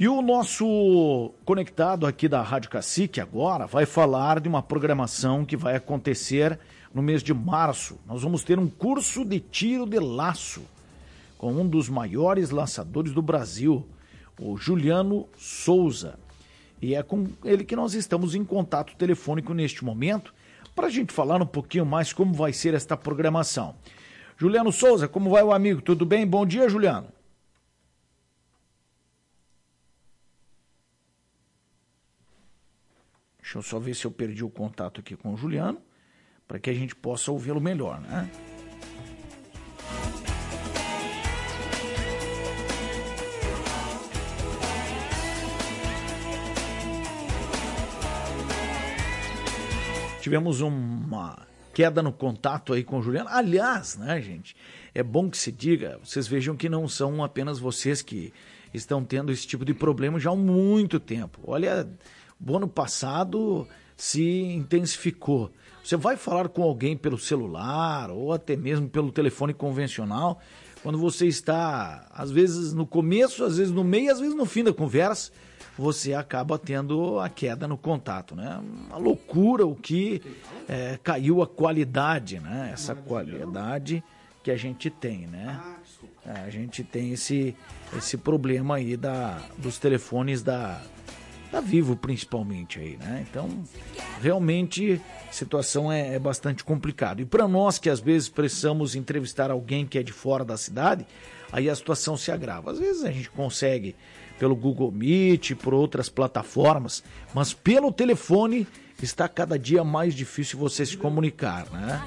E o nosso conectado aqui da Rádio Cacique agora vai falar de uma programação que vai acontecer no mês de março. Nós vamos ter um curso de tiro de laço com um dos maiores laçadores do Brasil, o Juliano Souza. E é com ele que nós estamos em contato telefônico neste momento para a gente falar um pouquinho mais como vai ser esta programação. Juliano Souza, como vai o amigo? Tudo bem? Bom dia, Juliano. Deixa eu só ver se eu perdi o contato aqui com o Juliano, para que a gente possa ouvi-lo melhor, né? Tivemos uma queda no contato aí com o Juliano. Aliás, né, gente, é bom que se diga, vocês vejam que não são apenas vocês que estão tendo esse tipo de problema já há muito tempo. Olha, o ano passado se intensificou. Você vai falar com alguém pelo celular ou até mesmo pelo telefone convencional, quando você está, às vezes no começo, às vezes no meio, às vezes no fim da conversa, você acaba tendo a queda no contato, né? Uma loucura o que caiu a qualidade, né? Essa qualidade que a gente tem, né? A gente tem esse problema aí dos telefones da Vivo, principalmente aí, né? Então, realmente, a situação é bastante complicada. E para nós que às vezes precisamos entrevistar alguém que é de fora da cidade, aí a situação se agrava. Às vezes a gente consegue pelo Google Meet, por outras plataformas, mas pelo telefone está cada dia mais difícil você se comunicar, né?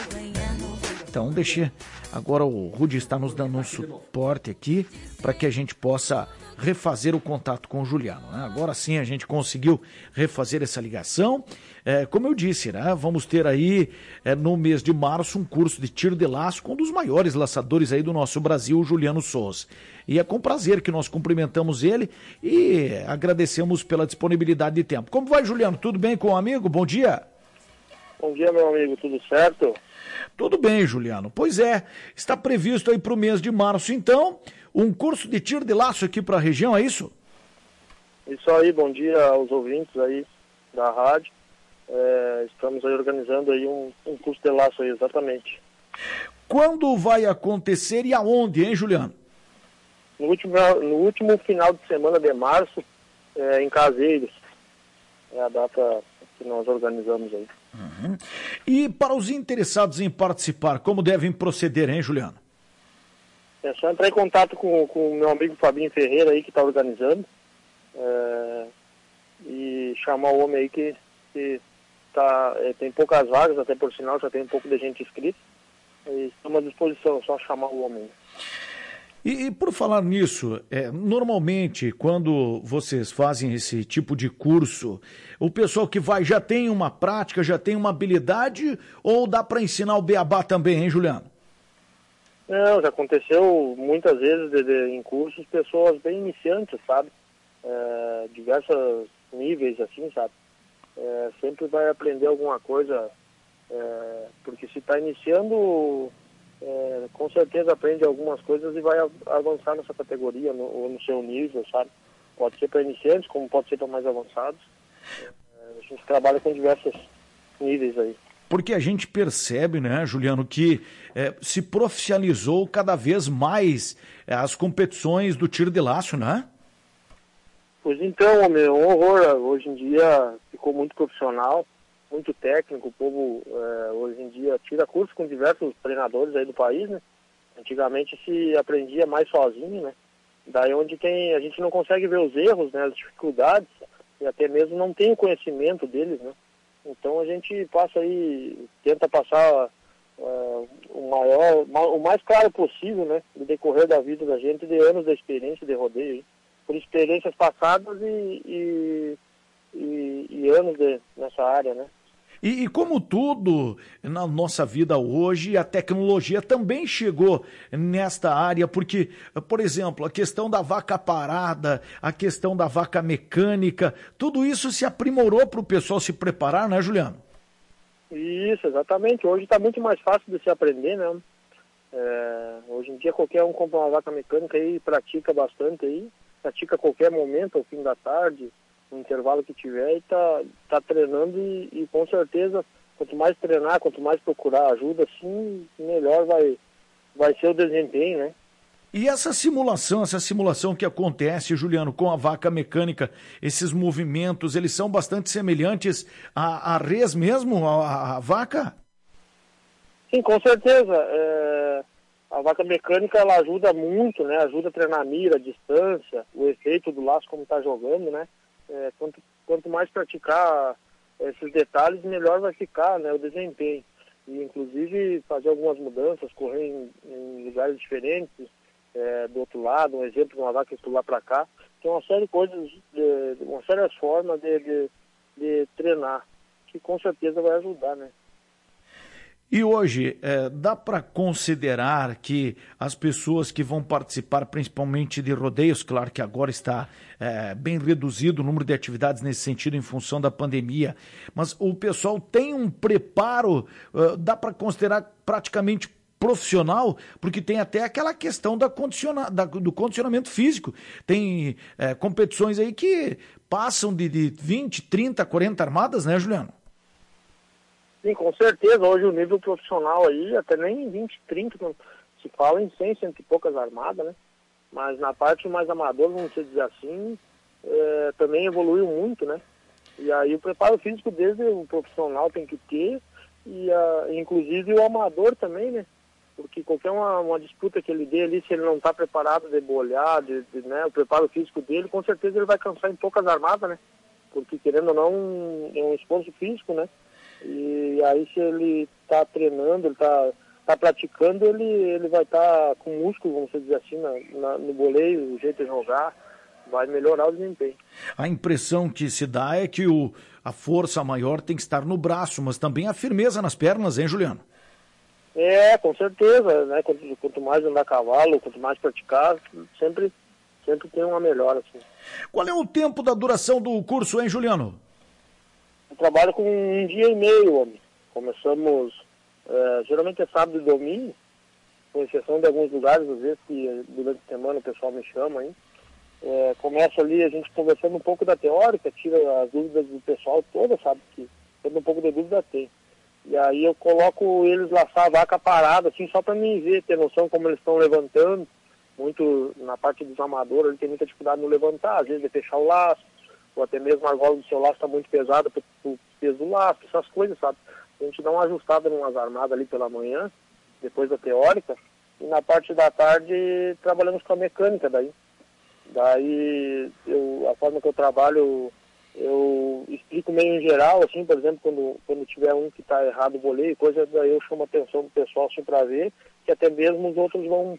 Então, agora o Rudy está nos dando um suporte aqui para que a gente possa refazer o contato com o Juliano, né? Agora sim a gente conseguiu refazer essa ligação. Como eu disse, né? Vamos ter aí no mês de março um curso de tiro de laço com um dos maiores laçadores aí do nosso Brasil, o Juliano Souza. E é com prazer que nós cumprimentamos ele e agradecemos pela disponibilidade de tempo. Como vai, Juliano? Tudo bem com o amigo? Bom dia. Bom dia, meu amigo. Tudo certo? Tudo bem, Juliano. Pois é, está previsto aí para o mês de março, então, um curso de tiro de laço aqui para a região, é isso? Isso aí, bom dia aos ouvintes aí da rádio. Estamos aí organizando aí um curso de laço aí, exatamente. Quando vai acontecer e aonde, hein, Juliano? No último final de semana de março, em Caseiros. É a data que nós organizamos aí. Uhum. E para os interessados em participar, como devem proceder, hein, Juliano? É só entrar em contato com o meu amigo Fabinho Ferreira aí, que está organizando, e chamar o homem aí que tem poucas vagas, até por sinal já tem um pouco de gente inscrita, e estamos à disposição, só chamar o homem. E por falar nisso, normalmente quando vocês fazem esse tipo de curso, o pessoal que vai já tem uma prática, já tem uma habilidade, ou dá para ensinar o beabá também, hein, Juliano? Não, já aconteceu muitas vezes em cursos pessoas bem iniciantes, sabe? Diversos níveis assim, sabe? Sempre vai aprender alguma coisa, porque se está iniciando... com certeza aprende algumas coisas e vai avançar nessa categoria ou no seu nível, sabe? Pode ser para iniciantes, como pode ser para mais avançados. A gente trabalha com diversos níveis aí. Porque a gente percebe, né, Juliano, que se profissionalizou cada vez mais as competições do tiro de laço, né? Pois então, meu, um horror. Hoje em dia ficou muito profissional, muito técnico. O povo hoje em dia tira curso com diversos treinadores aí do país, né? Antigamente se aprendia mais sozinho, né? Daí onde a gente não consegue ver os erros, né? As dificuldades, e até mesmo não tem o conhecimento deles, né? Então a gente tenta passar o mais claro possível, né? No decorrer da vida da gente, de anos da experiência de rodeio, hein? Por experiências passadas e anos nessa área, né? E como tudo na nossa vida hoje, a tecnologia também chegou nesta área, porque, por exemplo, a questão da vaca parada, a questão da vaca mecânica, tudo isso se aprimorou para o pessoal se preparar, né, Juliano? Isso, exatamente. Hoje está muito mais fácil de se aprender, né? Hoje em dia qualquer um compra uma vaca mecânica e pratica bastante aí, pratica a qualquer momento, ao fim da tarde, no intervalo que tiver, e tá treinando e com certeza, quanto mais treinar, quanto mais procurar ajuda, assim, melhor vai ser o desempenho, né? E essa simulação que acontece, Juliano, com a vaca mecânica, esses movimentos, eles são bastante semelhantes à res mesmo, à vaca? Sim, com certeza. A vaca mecânica, ela ajuda muito, né? Ajuda a treinar a mira, a distância, o efeito do laço como está jogando, né? Quanto mais praticar esses detalhes, melhor vai ficar, né, o desempenho. E, inclusive, fazer algumas mudanças, correr em lugares diferentes, do outro lado, um exemplo de uma vaca que pular para cá. Tem uma série de coisas, uma série de formas de treinar, que com certeza vai ajudar, né? E hoje, dá para considerar que as pessoas que vão participar, principalmente de rodeios, claro que agora está bem reduzido o número de atividades nesse sentido em função da pandemia, mas o pessoal tem um preparo, dá para considerar praticamente profissional, porque tem até aquela questão do condicionamento físico. Tem competições aí que passam de 20, 30, 40 armadas, né, Juliano? Sim, com certeza. Hoje o nível profissional aí, até nem 20, 30, se fala em 100, cento e poucas armadas, né? Mas na parte mais amadora, vamos dizer assim, também evoluiu muito, né? E aí o preparo físico desde o profissional tem que ter, inclusive o amador também, né? Porque qualquer uma disputa que ele dê ali, se ele não está preparado de bolhar, né, o preparo físico dele, com certeza ele vai cansar em poucas armadas, né? Porque querendo ou não, é um esforço físico, né? E aí se ele está treinando, ele está praticando, ele vai estar com músculo, vamos dizer assim, no boleio, o jeito de jogar, vai melhorar o desempenho. A impressão que se dá é que a força maior tem que estar no braço, mas também a firmeza nas pernas, hein, Juliano? Com certeza, né? Quanto mais andar a cavalo, quanto mais praticar, sempre tem uma melhora, assim. Qual é o tempo da duração do curso, hein, Juliano? Eu trabalho com 1 dia e meio, homem. Começamos, geralmente é sábado e domingo, com exceção de alguns lugares, às vezes que durante a semana o pessoal me chama aí. Começa ali a gente conversando um pouco da teórica, tira as dúvidas do pessoal toda, sabe? Que todo um pouco de dúvida tem. E aí eu coloco eles laçar a vaca parada, assim, só para mim ver, ter noção como eles estão levantando. Muito na parte dos amadores, ele tem muita dificuldade no levantar, às vezes de fechar o laço, ou até mesmo a argola do seu laço está muito pesada pro peso do laço, essas coisas, sabe? A gente dá uma ajustada em umas armadas ali pela manhã, depois da teórica, e na parte da tarde trabalhamos com a mecânica daí. Daí, a forma que eu trabalho, eu explico meio em geral, assim, por exemplo, quando tiver um que está errado o voleio, coisa, daí eu chamo a atenção do pessoal, assim, para ver, que até mesmo os outros vão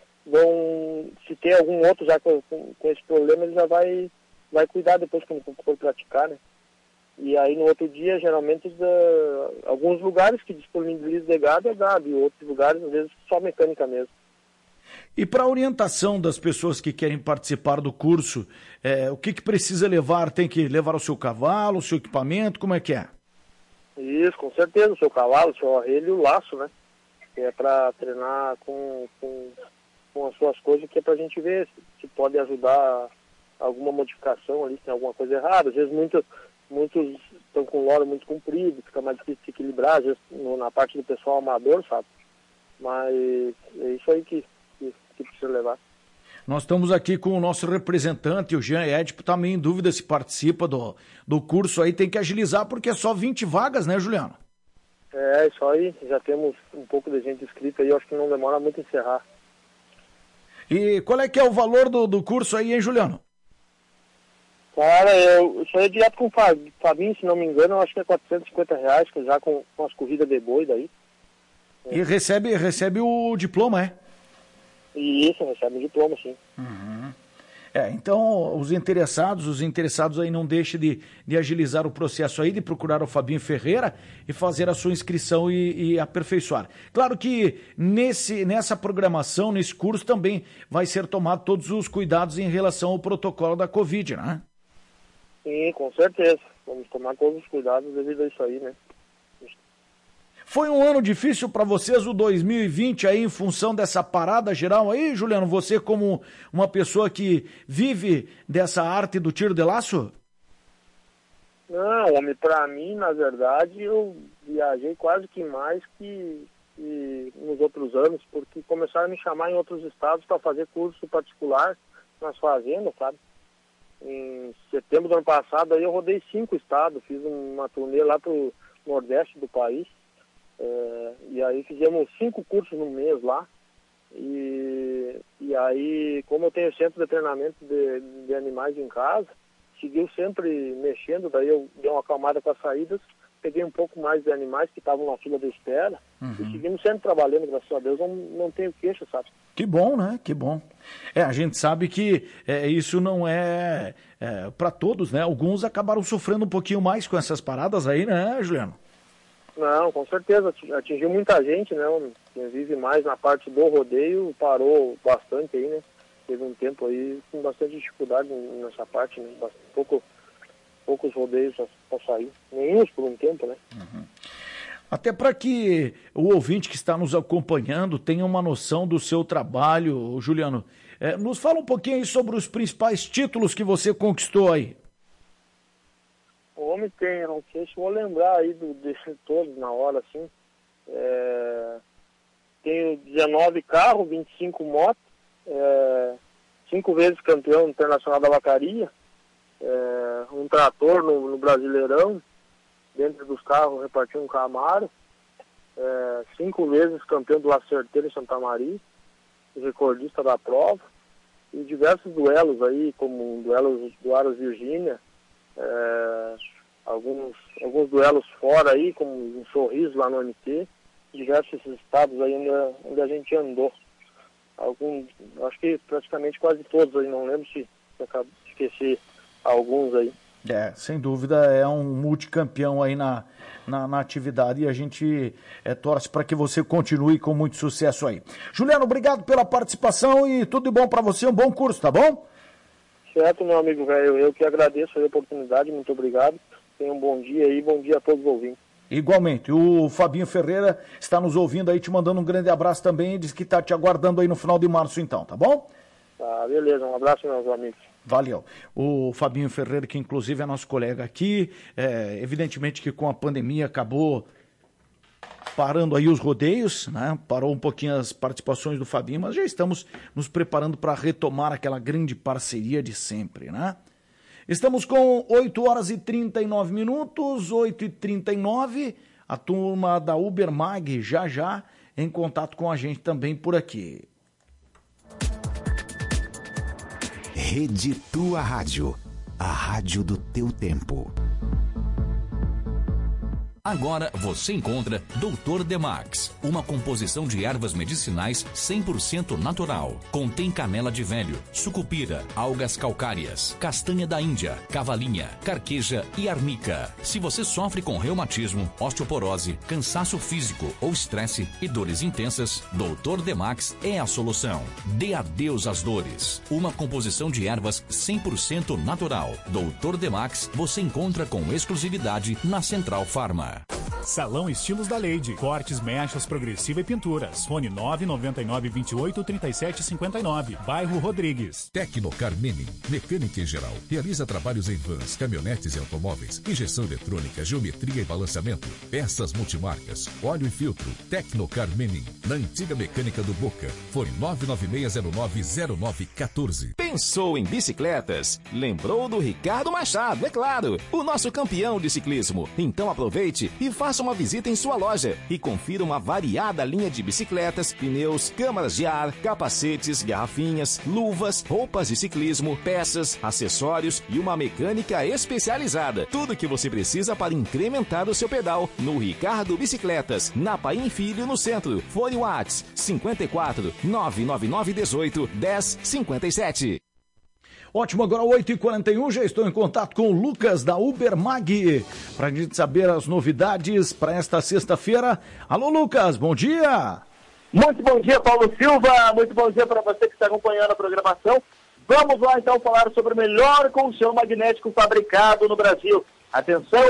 se ter algum outro já com esse problema, ele já vai cuidar depois quando for praticar, né? E aí no outro dia, geralmente, alguns lugares que disponibilizam de gado é gado, e outros lugares, às vezes, só mecânica mesmo. E para a orientação das pessoas que querem participar do curso, o que precisa levar? Tem que levar o seu cavalo, o seu equipamento, como é que é? Isso, com certeza, o seu cavalo, o seu arrelho e o laço, né? Que é para treinar com as suas coisas, que é para a gente ver se pode ajudar alguma modificação ali, se tem alguma coisa errada. Às vezes muitos estão com loro muito comprido, fica mais difícil de equilibrar, às vezes na parte do pessoal amador, sabe? Mas é isso aí que precisa levar. Nós estamos aqui com o nosso representante, o Jean Edipo, também em dúvida se participa do curso aí, tem que agilizar porque é só 20 vagas, né, Juliano? Isso aí, já temos um pouco de gente inscrita aí, eu acho que não demora muito encerrar. E qual é que é o valor do curso aí, hein, Juliano? Cara, isso aí é direto com o Fabinho, se não me engano, eu acho que é R$450, que já com as corridas de boi daí. E recebe o diploma, é? Isso, recebe o diploma, sim. Uhum. Então, os interessados aí não deixem de agilizar o processo aí, de procurar o Fabinho Ferreira e fazer a sua inscrição e aperfeiçoar. Claro que nessa programação, nesse curso também vai ser tomado todos os cuidados em relação ao protocolo da Covid, né? Sim, com certeza. Vamos tomar todos os cuidados devido a isso aí, né? Foi um ano difícil para vocês, o 2020, aí, em função dessa parada geral aí, Juliano? Você como uma pessoa que vive dessa arte do tiro de laço? Não, homem, para mim, na verdade, eu viajei quase que mais que nos outros anos, porque começaram a me chamar em outros estados para fazer curso particular nas fazendas, sabe? Em setembro do ano passado, aí eu rodei 5 estados, fiz uma turnê lá pro nordeste do país, e aí fizemos 5 cursos no mês lá, e aí, como eu tenho centro de treinamento de animais em casa, seguiu sempre mexendo, daí eu dei uma acalmada com as saídas, peguei um pouco mais de animais que estavam na fila de espera, e seguimos sempre trabalhando, graças a Deus, não tenho queixa, sabe? Que bom, né? Que bom. A gente sabe que isso não é para todos, né? Alguns acabaram sofrendo um pouquinho mais com essas paradas aí, né, Juliano? Não, com certeza, atingiu muita gente, né? Quem vive mais na parte do rodeio parou bastante aí, né? Teve um tempo aí com bastante dificuldade nessa parte, né? Poucos rodeios para sair, nenhum por um tempo, né? Até para que o ouvinte que está nos acompanhando tenha uma noção do seu trabalho, Juliano, nos fala um pouquinho aí sobre os principais títulos que você conquistou aí. O homem tem, não sei se vou lembrar aí desses todos na hora, assim. Tenho 19 carros, 25 motos, 5 vezes campeão internacional da vacaria, um trator no Brasileirão, dentro dos carros reparti um Camaro, 5 vezes campeão do Lacerteiro em Santa Maria, recordista da prova, e diversos duelos aí, como duelos do Aras Virgínia, alguns duelos fora aí, como um Sorriso lá no MT, diversos estados aí onde a gente andou. Acho que praticamente quase todos aí, não lembro se acabo de esquecer alguns aí. Sem dúvida é um multicampeão aí na atividade e a gente torce para que você continue com muito sucesso aí. Juliano, obrigado pela participação e tudo de bom para você, um bom curso, tá bom? Certo, meu amigo velho, eu que agradeço a oportunidade, muito obrigado. Tenha um bom dia aí, bom dia a todos os ouvintes. Igualmente, o Fabinho Ferreira está nos ouvindo aí, te mandando um grande abraço também e diz que está te aguardando aí no final de março então, tá bom? Tá, beleza, um abraço meus amigos. Valeu. O Fabinho Ferreira, que inclusive é nosso colega aqui, evidentemente que com a pandemia acabou parando aí os rodeios, né? Parou um pouquinho as participações do Fabinho, mas já estamos nos preparando para retomar aquela grande parceria de sempre, né? Estamos com 8 horas e 39 minutos, 8h39, a turma da Ubermag já em contato com a gente também por aqui. Rede Tua Rádio, a rádio do teu tempo. Agora você encontra Dr. Demax, uma composição de ervas medicinais 100% natural. Contém canela de velho, sucupira, algas calcárias, castanha da Índia, cavalinha, carqueja e arnica. Se você sofre com reumatismo, osteoporose, cansaço físico ou estresse e dores intensas, Dr. Demax é a solução. Dê adeus às dores. Uma composição de ervas 100% natural. Dr. Demax você encontra com exclusividade na Central Farma. Salão Estilos da Leide. Cortes, mechas, progressiva e pinturas. Fone 999283759. Bairro Rodrigues. Tecnocar Menin, mecânica em geral. Realiza trabalhos em vans, caminhonetes e automóveis. Injeção eletrônica, geometria e balanceamento. Peças multimarcas, óleo e filtro. Tecnocar Menin, na antiga mecânica do Boca. Fone 996090914. Pensou em bicicletas? Lembrou do Ricardo Machado, é claro, o nosso campeão de ciclismo. Então aproveite e faça uma visita em sua loja e confira uma variada linha de bicicletas, pneus, câmaras de ar, capacetes, garrafinhas, luvas, roupas de ciclismo, peças, acessórios e uma mecânica especializada. Tudo que você precisa para incrementar o seu pedal no Ricardo Bicicletas, na Paim Filho, no centro. Fone Whats 54 999 18 10 57. Ótimo, agora 8h41, já estou em contato com o Lucas da Ubermag, para a gente saber as novidades para esta sexta-feira. Alô, Lucas, bom dia! Muito bom dia, Paulo Silva, muito bom dia para você que está acompanhando a programação. Vamos lá então falar sobre o melhor colchão magnético fabricado no Brasil. Atenção!